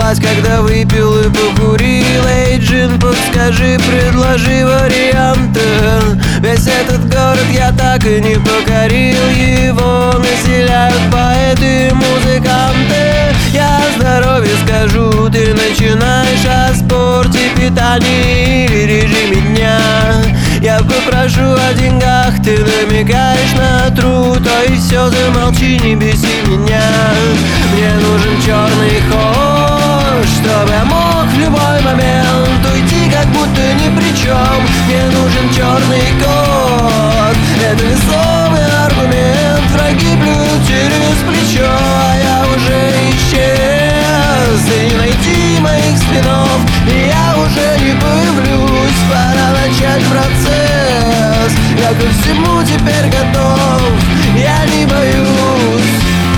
спать, когда выпил и покурил. Эй, джин, подскажи, предложи варианты. Весь этот город я так и не покорил. Его населяют поэты и музыканты. Я о здоровье скажу, ты начинаешь о спорте, питании или режиме дня. Я попрошу о деньгах, ты намекаешь на труд. Ой, все, замолчи, не беси меня. Мне нужен черный ход, чтобы я мог в любой момент уйти, как будто ни при чем. Мне нужен черный кот, это весомый аргумент. Враги плюют через плечо, а я уже исчез. И не найти моих спинов, и я уже не появлюсь. Пора начать процесс, я ко всему теперь готов, я не боюсь.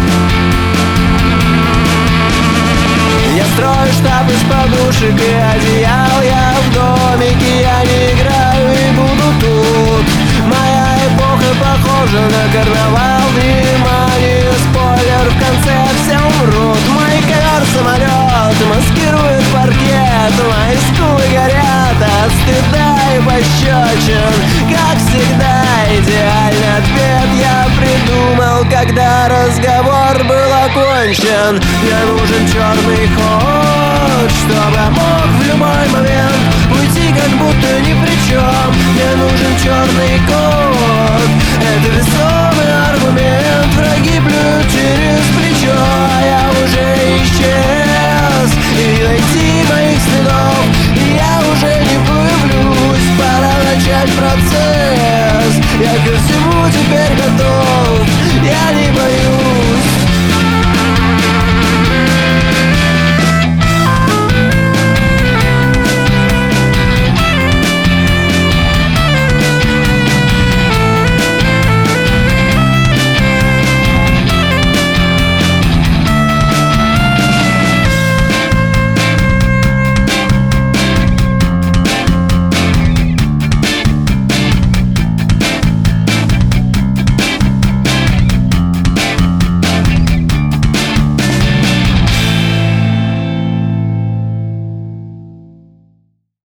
Я строю штаб из подушек и одеял. Я в домике, я не играю и буду тут. Моя эпоха похожа на карнавал. Внимание, спойлер, в конце все умрут. Мой ковер-самолет маскирует паркет. Мои скулы горят от стыда и пощечин. Как всегда, идеальный ответ я придумал, когда разговор был окончен. Мне нужен черный ход, чтобы я мог в любой момент уйти, как будто ни при чем. Мне нужен черный кот, это весомый